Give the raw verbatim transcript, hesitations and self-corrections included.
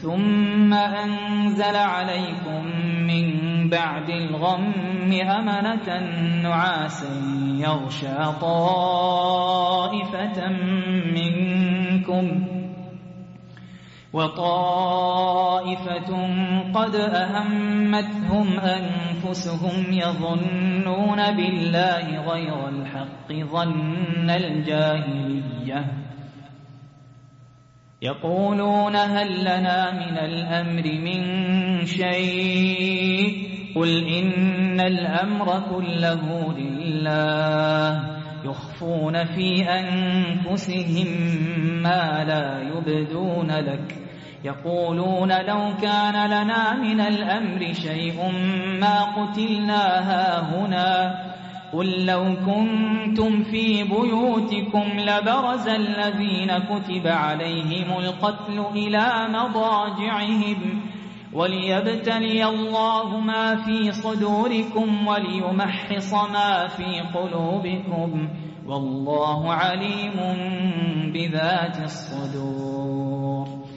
ثم أنزل عليكم من بعد الغم أمنة نعاسا يغشى طائفة منكم وطائفة قد أهمتهم أنفسهم يظنون بالله غير الحق ظن الجاهلية يقولون هل لنا من الأمر من شيء قل إن الأمر كله لله يخفون في أنفسهم ما لا يبدون لك يقولون لو كان لنا من الأمر شيء ما قتلنا هاهنا قل لو كنتم في بيوتكم لبرز الذين كتب عليهم القتل إلى مضاجعهم وليبتلي الله ما في صدوركم وليمحص ما في قلوبكم والله عليم بذات الصدور